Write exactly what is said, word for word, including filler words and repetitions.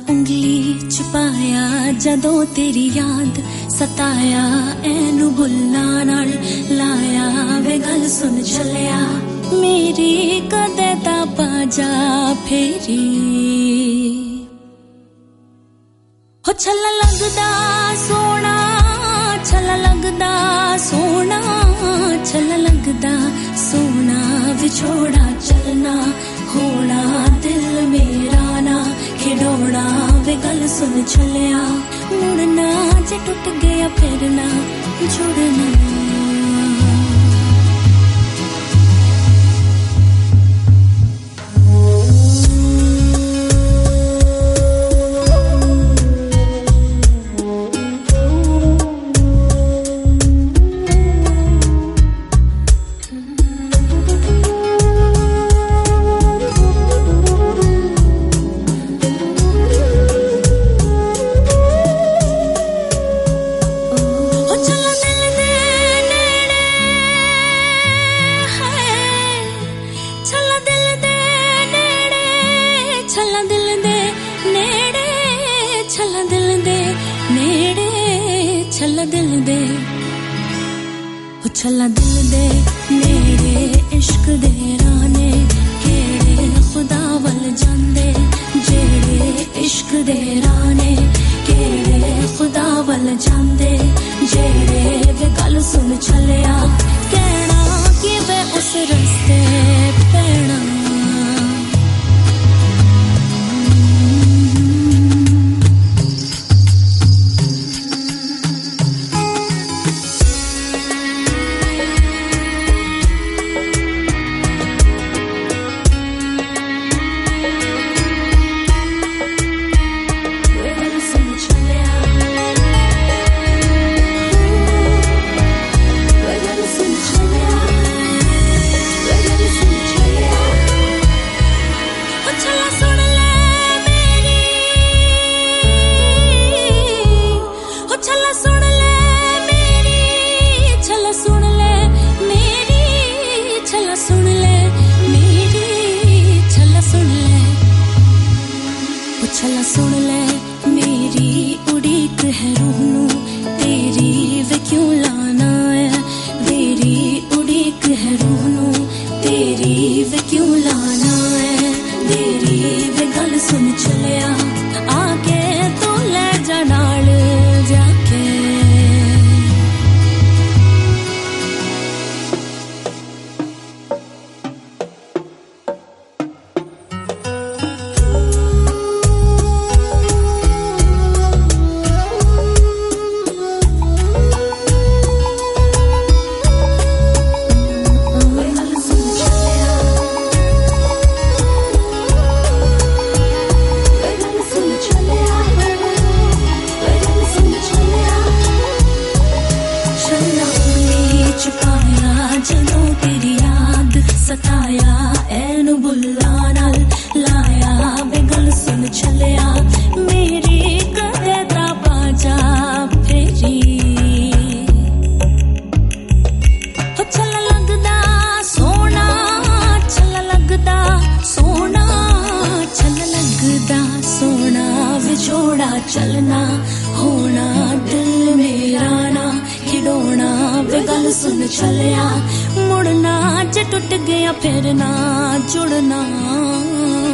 उंगली च पाया जदों तेरी याद सताया ऐनू बुल्ला नाल लाया वे गल सुन चलिया मेरी कदे ता पाजा फेरी हो छला लगदा सोना छला लगदा सोना छला लगदा सोना विछोड़ा चलना होना दिल मेरा ना खिडौना वे गल सुन चलिया मुड़ना जे टूट गया फिर ना जुड़ना छला दिल दे छला दिल दे मेरे इश्क दे राने केड़े खुदा वल जांदे जेड़े इश्क दे राने केड़े खुदा वल जांदे जेड़े वे गल सुन चलिया कहना कि वे उस रस्ते पैना छला सुन ले मेरी उड़ीक है रूह नू तेरी वे क्यों लाना है मेरी उड़ीक है रूह नू तेरी वे क्यों लाना है मेरी वे गल सुन चलिया आके तू ले जा नाल जाके जदों तेरी याद सताया ऐनू बुल्ला नाल लाया वे गल सुन चलिया मेरी कदे ता बाजा फेरी हो छला लगदा सोना छला लगदा सोना छला लगदा सोना विछोड़ा चलना होना दिल मेरा ना खिडौना वे गल सुन चलिया मुड़ना जे टूट गया फिर ना जुड़ना।